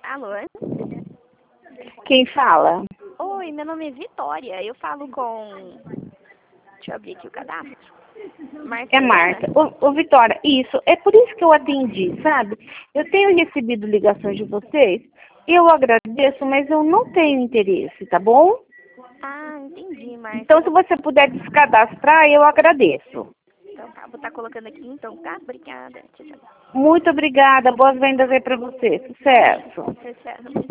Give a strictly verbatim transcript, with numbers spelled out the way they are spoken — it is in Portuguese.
Alô? Quem fala? Oi, meu nome é Vitória. Eu falo com... Deixa eu abrir aqui o cadastro. Marta É Marta. Ô, ô, Vitória, isso. É por isso que eu atendi, sabe? Eu tenho recebido ligações de vocês. Eu agradeço, mas eu não tenho interesse, tá bom? Ah, entendi, Marta. Então, se você puder descadastrar, eu agradeço. Então tá, vou estar colocando aqui então, tá? Obrigada. Tchau, tchau. Muito obrigada. Boas vendas aí pra você. Sucesso. Tchau, tchau.